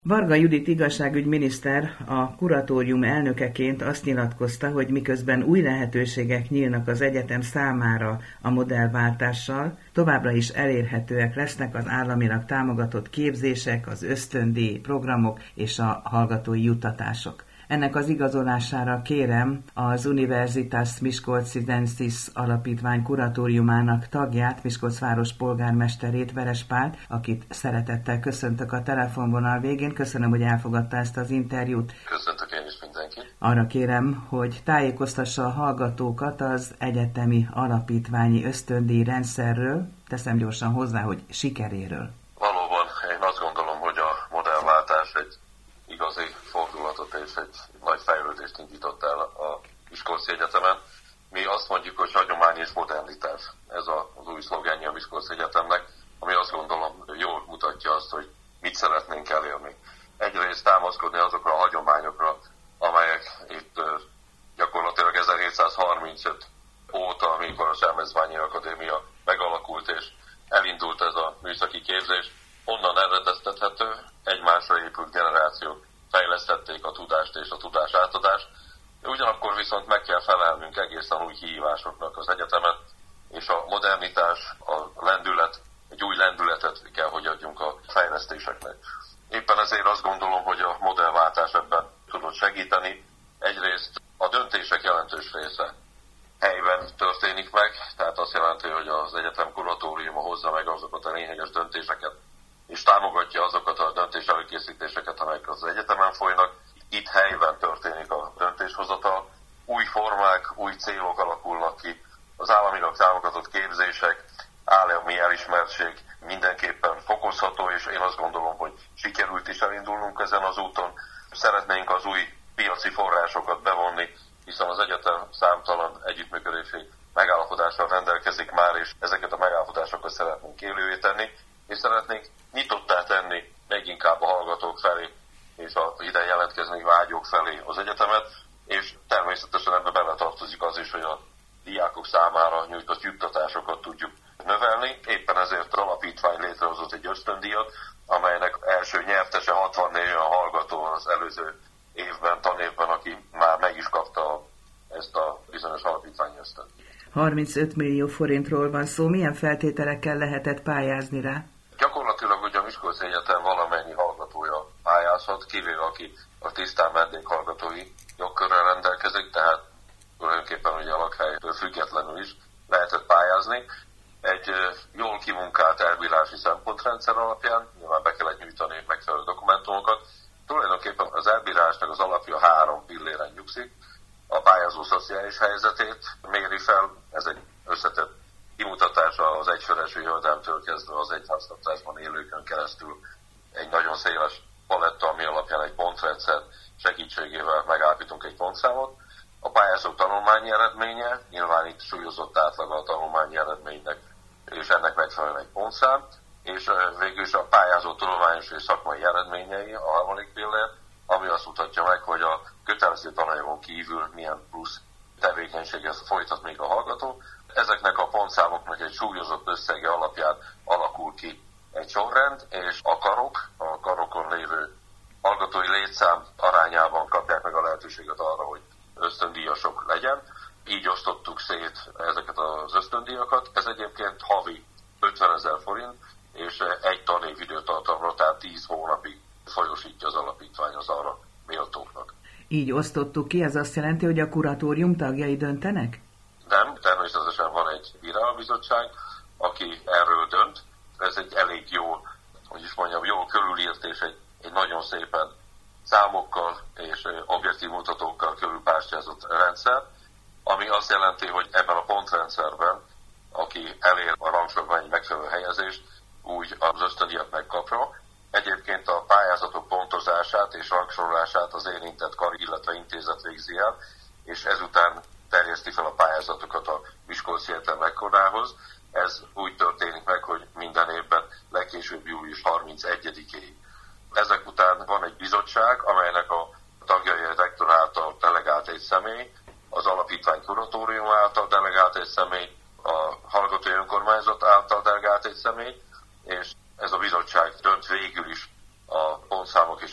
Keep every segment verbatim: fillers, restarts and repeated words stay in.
Varga Judit igazságügyminiszter a kuratórium elnökeként azt nyilatkozta, hogy miközben új lehetőségek nyílnak az egyetem számára a modellváltással, továbbra is elérhetőek lesznek az államilag támogatott képzések, az ösztöndíj programok és a hallgatói juttatások. Ennek az igazolására kérem az Universitas Miskolciensis Alapítvány kuratóriumának tagját, Miskolc város polgármesterét, Veres Pált, akit szeretettel köszöntök a telefonvonal végén. Köszönöm, hogy elfogadta ezt az interjút. Köszöntök én is mindenkit. Arra kérem, hogy tájékoztassa a hallgatókat az egyetemi alapítványi ösztöndíj rendszerről, teszem gyorsan hozzá, hogy sikeréről. Valóban, én azt gondolom, hogy a modellváltás egy igazi fordulatot és egy nagy fejlődést indított el a Miskolci Egyetemen. Mi azt mondjuk, hogy hagyomány és modernitás. Ez az új szlogenje a Miskolci Egyetemnek, ami azt gondolom jól mutatja azt, hogy mit szeretnénk elérni. Egyrészt támaszkodni azokra a hagyományokra, amelyek itt gyakorlatilag ezerhétszázharmincöt óta, amikor a Selmecbányi Akadémia megalakult és elindult ez a műszaki képzés, onnan eredeztethető, egymásra épült generációk fejlesztették a tudást és a tudás átadást. Ugyanakkor viszont meg kell felelnünk egészen új kihívásoknak az egyetemen, és a modernitás, a lendület, egy új lendületet kell, hogy adjunk a fejlesztéseknek. Éppen ezért azt gondolom, hogy a modellváltás ebben tudott segíteni. Egyrészt a döntések jelentős része helyben történik meg, tehát azt jelenti, hogy az egyetem kuratóriuma hozza meg azokat a lényeges döntéseket, és támogatja azokat a döntés előkészítéseket, amelyek az egyetemen folynak. Itt helyben történik a döntéshozatal, új formák, új célok alakulnak ki, az államilag támogatott képzések, állami elismertség mindenképpen fokozható, és én azt gondolom, hogy sikerült is elindulnunk ezen az úton. Szeretnénk az új piaci forrásokat bevonni, hiszen az egyetem számtalan együttműködési megállapodással rendelkezik már, és ezeket a megállapodásokat szeretnénk élővé tenni, és szeretnénk nyitottá tenni még inkább a hallgatók felé, és a ide jelentkezni vágyók felé az egyetemet, és természetesen ebbe beletartozik az is, hogy a diákok számára nyújtott juttatásokat tudjuk növelni. Éppen ezért az alapítvány létrehozott egy ösztöndíjat, amelynek első nyertese hatvannégy olyan hallgató az előző évben, tanévben, aki már meg is kapta ezt a bizonyos alapítványi ösztöndíjat. harmincöt millió forintról van szó, milyen feltételekkel lehetett pályázni rá? Gyakorlatilag ugye a Miskolci Egyetem valamennyi hallgatója pályázhat, kivéve aki a tisztán vendéghallgatói jogkörrel rendelkezik, tehát tulajdonképpen ugye a lakhelytől függetlenül is lehetett pályázni. Egy jól kimunkált elbírási szempontrendszer alapján nyilván be kellett nyújtani megfelelő dokumentumokat. Tulajdonképpen az elbírásnak az alapja három pilléren nyugszik. A pályázó szociális helyzetét méri fel, ez egy összetett kimutatása az egyfölesű jövedelemtől kezdve az egyháztartásban élőkön keresztül egy nagyon széles paletta, ami alapján egy pontrendszer segítségével megállapítunk egy pontszámot. A pályázó tanulmányi eredménye, nyilván itt súlyozott átlaga a tanulmányi eredménynek, és ennek megfelelően egy pontszám, és végül is a pályázó tudományos és szakmai eredményei, a harmadik pillér, ami azt mutatja meg, hogy a kötelező tananyagon kívül milyen plusz tevékenységet folytat még a hallgató. Ezeknek a pontszámoknak egy súlyozott összege alapján alakul ki egy sorrend, és a karok, a karokon lévő hallgatói létszám arányában kapják meg a lehetőséget arra, hogy ösztöndíjasok legyen. Így osztottuk szét ezeket az ösztöndíjakat. Ez egyébként havi ötvenezer forint, és egy tanév időtartamra, tehát tíz hónapig folyosítja az alapítvány az arra méltóknak. Így osztottuk ki, ez azt jelenti, hogy a kuratórium tagjai döntenek? Nem, természetesen van egy bírálóbizottság, aki erről dönt. Ez egy elég jó, hogy is mondjam, jól körülírt és egy, egy nagyon szépen számokkal és objektív mutatókkal körülpástyázott rendszer, ami azt jelenti, hogy ebben a pontrendszerben, aki elér a rangsorban egy megfelelő helyezést, úgy az ösztöndíjat megkapja. Egyébként a pályázatok pontozását és rangsorolását az érintett kar, illetve intézet végzi el, és ezután terjeszti fel a pályázatokat a Miskolci Egyetem rektorához. Ez úgy történik meg, hogy minden évben legkésőbb július harmincegyedikéig. Ezek után van egy bizottság, amelynek a tagjai a rektor által delegált egy személy, az alapítvány kuratórium által delegált egy személy, a hallgatói önkormányzat által delegált egy személy, és ez a bizottság dönt végül is a pontszámok és a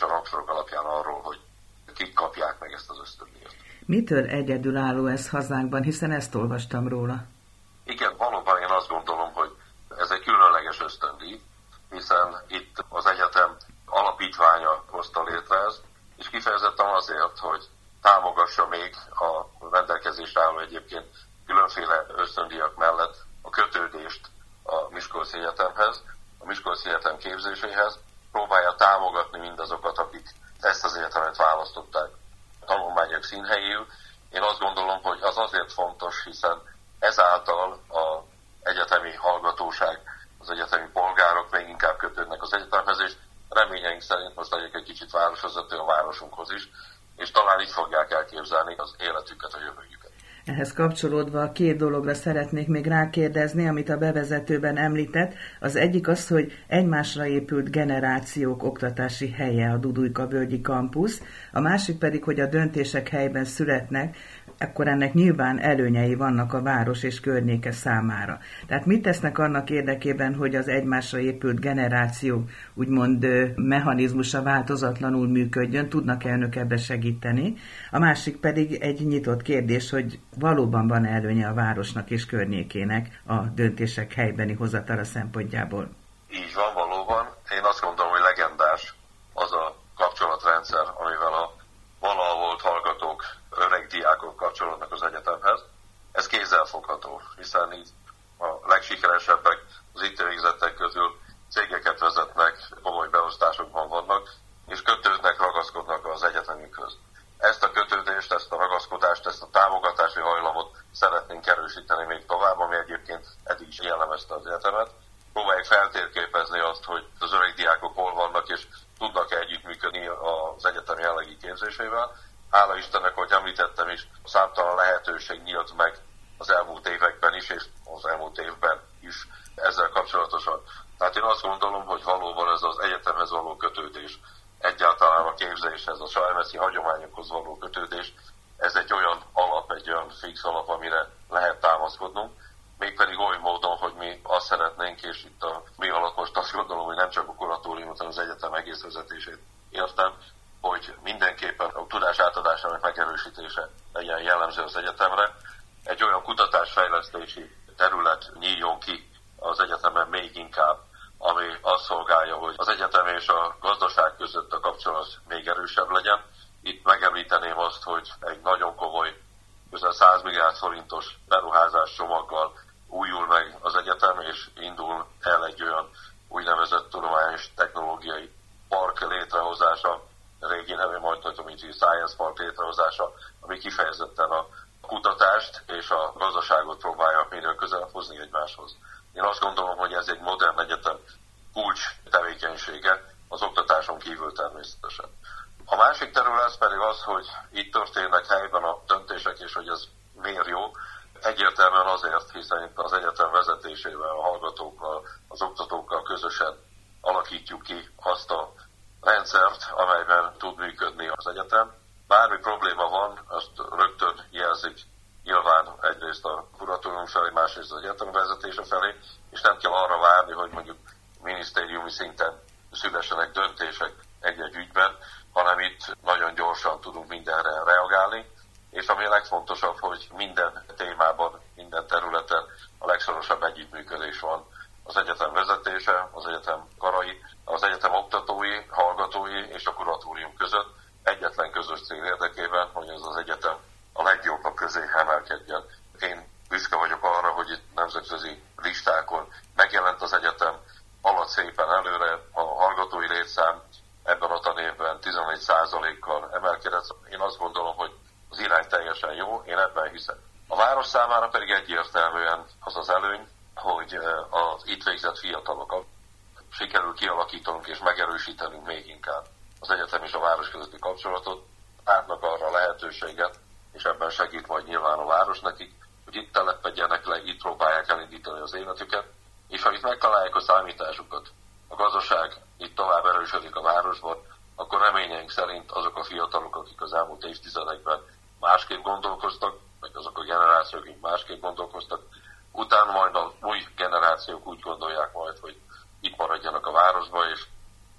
rangsorok alapján arról, hogy kik kapják meg ezt az ösztöndíjat. Mitől egyedülálló ez hazánkban, hiszen ezt olvastam róla? Igen, valóban én azt gondolom, hogy ez egy különleges ösztöndíj, hiszen itt az egyetem alapítványa hozta létre ezt, és kifejezetten azért, hogy támogassa még a rendelkezésre álló egyébként különféle ösztöndíjak mellett a kötődést a Miskolci Egyetemhez, a Miskolci Egyetem képzéséhez, próbálja támogatni mindazokat, akik ezt az egyetemet választották tanulmányok színhelyéül. Én azt gondolom, hogy az azért fontos, hiszen ezáltal az egyetemi hallgatóság, az egyetemi polgárok még inkább kötődnek az egyetemhez, és reményeink szerint most legyek egy kicsit városvezető a városunkhoz is, és talán így fogják elképzelni az életüket, a jövőjüket. Ehhez kapcsolódva két dologra szeretnék még rákérdezni, amit a bevezetőben említett. Az egyik az, hogy egymásra épült generációk oktatási helye a Dudujka-völgyi kampusz, a másik pedig, hogy a döntések helyben születnek, akkor ennek nyilván előnyei vannak a város és környéke számára. Tehát mit tesznek annak érdekében, hogy az egymásra épült generációk úgymond mechanizmusa változatlanul működjön, tudnak-e önök ebbe segíteni? A másik pedig egy nyitott kérdés, hogy valóban van előnye a városnak és környékének a döntések helybeni hozatala szempontjából? Így van, valóban. Én azt gondolom, hogy legendás az a kapcsolatrendszer, amivel a valaha volt hallgatók, öreg diákok kapcsolódnak az egyetemhez. Ez kézzelfogható, hiszen így a legsikeresebbek az itt végzettek közül cégeket vezetnek, komoly beosztásokban vannak, és kötődnek, ragaszkodnak az egyetemükhöz. Ezt a kötődést, ezt a ragaszkodást, ezt a támogatási hajlamot szeretnénk erősíteni még tovább, ami egyébként eddig is jellemezte az egyetemet. Próbáljuk feltérképezni azt, hogy az öreg diákok hol vannak, és tudnak-e együttműködni az egyetem jelenlegi képzésével. Hála Istennek, ahogy említettem is, számtalan lehetőség nyílt meg az elmúlt években is, és az elmúlt évben is ezzel kapcsolatosan. Tehát én azt gondolom, hogy valóban ez az egyetemhez való kötődés, egyáltalán a képzéshez, a sajmeszi hagyományokhoz való kötődés, ez egy olyan alap, egy olyan fix alap, amire lehet támaszkodnunk, mégpedig oly módon, hogy mi azt szeretnénk, és itt a mi alatt most azt gondolom, hogy nem csak a kuratóriumot, hanem az egyetem egész vezetését értem, hogy mindenképpen a tudás átadásának megerősítése legyen jellemző az egyetemre. Egy olyan kutatásfejlesztési terület nyíljon ki az egyetemen még inkább, ami azt szolgálja, hogy az egyetem és a gazdaság között a kapcsolat még erősebb legyen. Itt megemlíteném azt, hogy egy nagyon komoly, közel száz milliárd forintos beruházás csomaggal újul meg az egyetem, és indul el egy olyan úgynevezett tudományos technológiai park létrehozása, régi nevű majd tudom, mint Science Park létrehozása, ami kifejezetten a kutatást és a gazdaságot próbálja minél közelebb hozni egymáshoz. Én azt gondolom, hogy ez egy modern egyetem kulcs tevékenysége, az oktatáson kívül természetesen. A másik terület pedig az, hogy itt történnek helyben a döntések, és hogy ez miért jó. Egyértelműen azért, hiszen itt az egyetem vezetésével, a hallgatókkal, az oktatókkal közösen alakítjuk ki azt a rendszert, amelyben tud működni az egyetem. Bármi probléma van, azt rögtön jelzik nyilván egyrészt a kuratórium felé, másrészt az egyetem vezetése felé, és nem kell arra várni, hogy mondjuk minisztériumi szinten szülessenek döntések egy-egy ügyben, hanem itt nagyon gyorsan tudunk mindenre reagálni, és ami a legfontosabb, hogy minden témában, minden területen a legszorosabb együttműködés van az egyetem vezetése, az egyetem karai, az egyetem oktatói, hallgatói és a kuratórium között egyetlen közös cél érdekében, hogy ez az egyetem a legjobbak közé emelkedjen. Én büszke vagyok arra, hogy itt nemzetközi listákon megjelent az egyetem, halad szépen előre, a hallgatói létszám ebben a tanévben tizenegy százalékkal emelkedett. Én azt gondolom, hogy az irány teljesen jó, én ebben hiszek. A város számára pedig egyértelműen az az előny, hogy az itt végzett fiatalokat sikerül kialakítanunk és megerősítenünk még inkább az egyetem és a város közötti kapcsolatot, átnak arra a lehetőséget, és ebben segít majd nyilván a város nekik, hogy itt telepedjenek le, itt próbálják elindítani az életüket, és ha itt megtalálják a számításukat, a gazdaság itt tovább erősödik a városban, akkor reményeink szerint azok a fiatalok, akik az elmúlt évtizedekben másképp gondolkoztak, vagy azok a generációk, akik másképp gondolkoztak, utána majd az új generációk úgy gondolják majd, hogy itt maradjanak a városba, és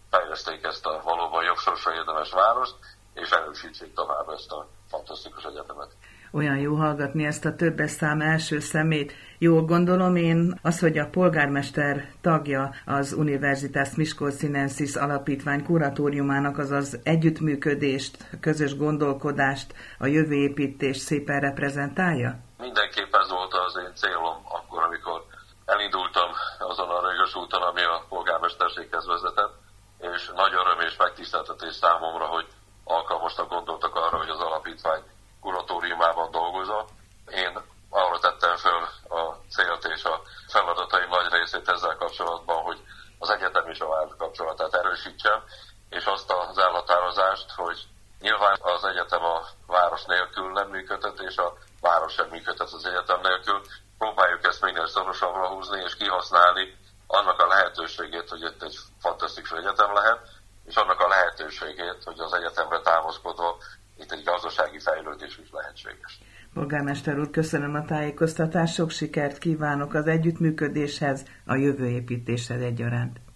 fejleszték ezt a valóban jogsorsra érdemes várost, és erősítsék tovább ezt a fantasztikus egyetemet. Olyan jó hallgatni ezt a többes szám első szemét. Jól gondolom én az, hogy a polgármester tagja az Universitas Miskolcinensis alapítvány kuratóriumának, azaz együttműködést, közös gondolkodást, a jövőépítést szépen reprezentálja? Mindenképp ez volt az én célom akkor, amikor elindultam azon a rögös úton, ami a polgármesterséghez vezetett, és nagy öröm és megtiszteltetés számomra, hogy alkalmasnak gondoltak arra, hogy az alapítvány kuratóriumában dolgozom. Én arra tettem föl a célt és a feladataim nagy részét ezzel kapcsolatban, hogy az egyetem és a város kapcsolatát erősítsem, és azt az elhatározást, hogy nyilván az egyetem a város nélkül nem működhet, és a város sem működhet az egyetem nélkül. Próbáljuk ezt minél szorosabbra húzni, és kihasználni annak a lehetőségét, hogy itt egy fantasztikus egyetem lehet, és annak a lehetőségét, hogy az egyetemre támaszkodva itt egy gazdasági fejlődés is lehetséges. Polgármester úr, köszönöm a tájékoztatást, sok sikert kívánok az együttműködéshez, a jövőépítéshez egyaránt.